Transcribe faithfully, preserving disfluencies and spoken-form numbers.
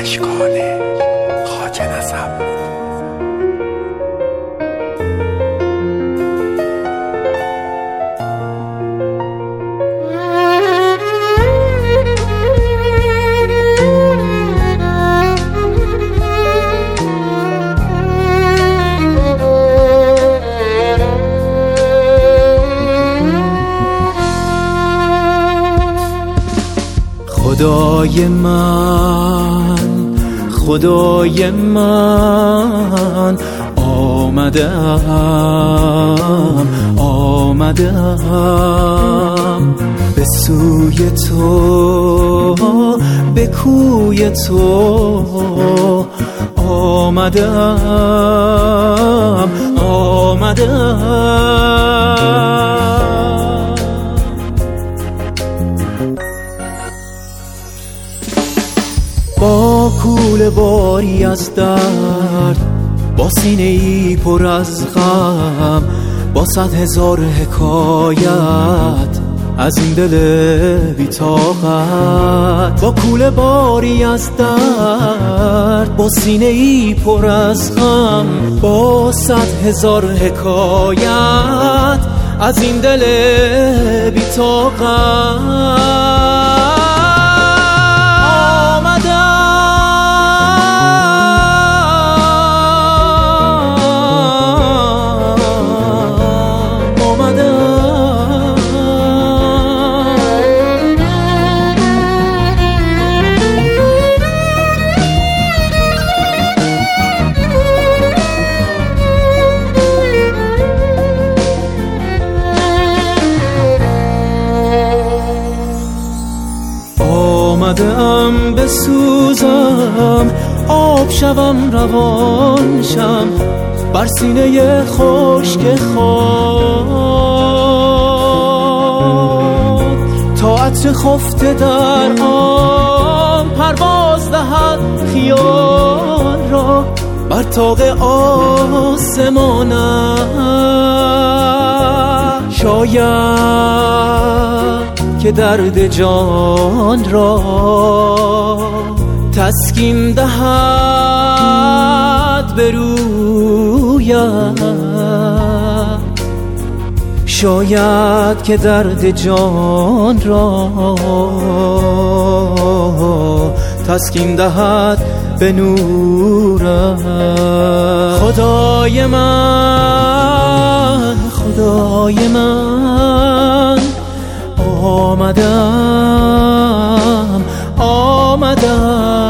اشکال خاک نسب. خدای من خدای من آمدم آمدم به سوی تو به کوی تو آمدم آمدم با کوله باری از درد، با سینه ای پر از غم، با صد هزار حکایت از این دل بی طاقت. با کوله باری از درد، با سینه ای پر از غم، با صد هزار حکایت از این دل بی طاقت. آمدم بسوزم، آب شوم روان شم بر سینه خشک خاک، تا عطر خفته در آن پرواز دهد خیال را بر طاق آسمانم. شاید که درد جان را تسکین دهد به رویم، شاید که درد جان را تسکین دهد به نورم. خدای من خدای من آمدم آمدم